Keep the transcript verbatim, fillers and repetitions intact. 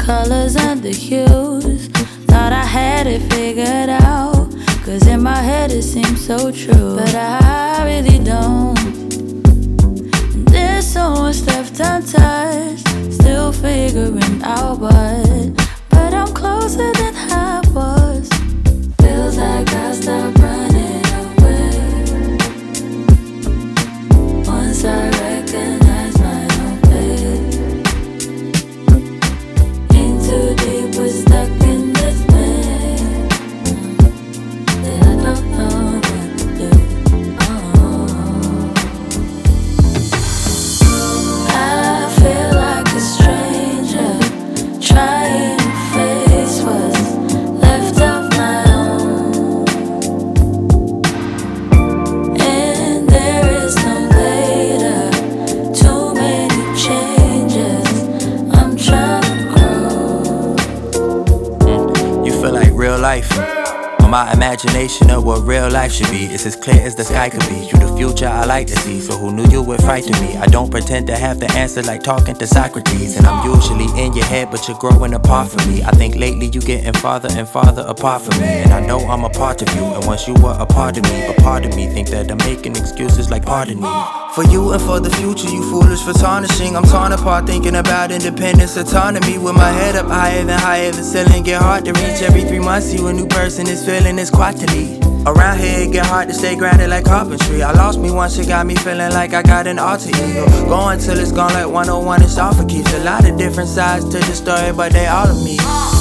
colors and the hues. Thought I had it figured out, cause in my head it seems so true, but I really don't. There's so much left untouched, still figuring out what. But I'm closer than I was. Feels like I stopped running away once I recognize my own face. In too deep, we're stuck in this maze that I don't know what to do. Oh. I feel like a stranger trying to face what's left of my own, and there is no later. Too many changes, I'm trying to grow. You feel like real life. Or my imagination of what real life should be. It's as clear as the sky could be. You the future I like to see, so who knew you would frighten me? I don't pretend to have the answer like talking to Socrates. And I'm usually in your head, but you're growing apart from me. I think lately you getting farther and farther apart from me. And I know I'm a part of you, and once you were a part of me. But part of me think that I'm making excuses like pardon me. For you and for the future, you foolish for tarnishing. I'm torn apart thinking about independence, autonomy. With my head up higher than higher, the ceiling get hard to reach. Every three months you a new person, is feeling this quantity. Around here it get hard to stay grounded like carpentry. I lost me once, it got me feeling like I got an alter ego. Going till it's gone like one oh one, it's off for keeps. A lot of different sides to the story, but they all of me.